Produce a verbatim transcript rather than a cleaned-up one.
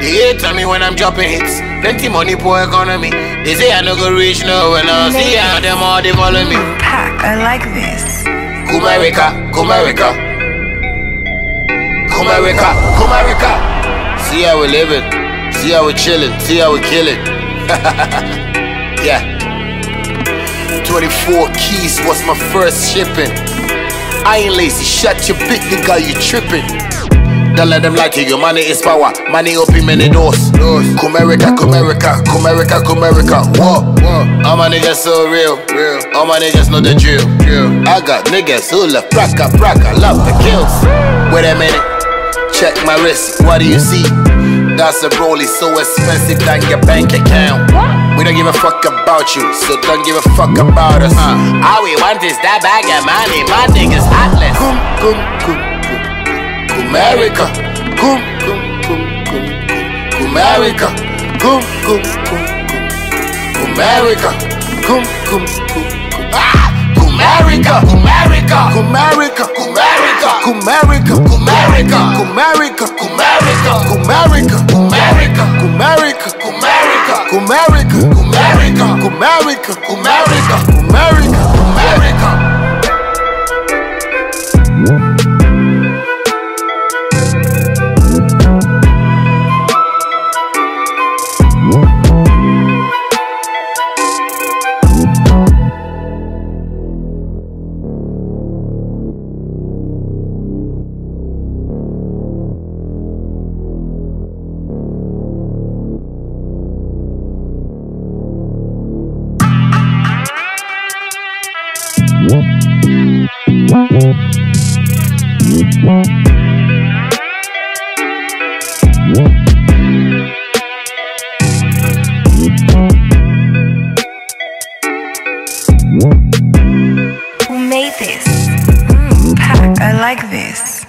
They hate on me when I'm dropping hits. Plenty money, poor economy. They say I no go reach no when I see how them all they follow me. Pack, I like this. Kumerica, Kumerica, Kumerica, Kumerica. See how we living, see how we chilling, see how we killing. Yeah. twenty-four keys was my first shipping. I ain't lazy, shut your big nigga, you tripping. Don't let them lie to you, money is power, money open many doors. Kumerica, Kumerica, Kumerica, Kumerica. Whoa, whoa. All my niggas so real, real. All my niggas know the drill, drill. I got niggas who love praka, praka, love the kills. Wait a minute, check my wrist, what do you see? That's a rollie so expensive than your bank account. We don't give a fuck about you, so don't give a fuck about us. uh, All we want is that bag of money, my niggas heartless. Kum, kum, kum, kum, Kumerica, kum, kum, kum, kum, Kumerica, kum, kum, kum, kum, Kumerica, kum, kum, kum, kum. Ah! Kumerica, Kumerica, Kumerica, Kumerica, Kumerica, Kumerica, Kumerica, Kumerica, Kumerica, Kumerica, Kumerica, Kumerica, Kumerica, Kumerica, Kumerica, Kumerica, Kumerica. Who made this? Mm, Pack, I like this.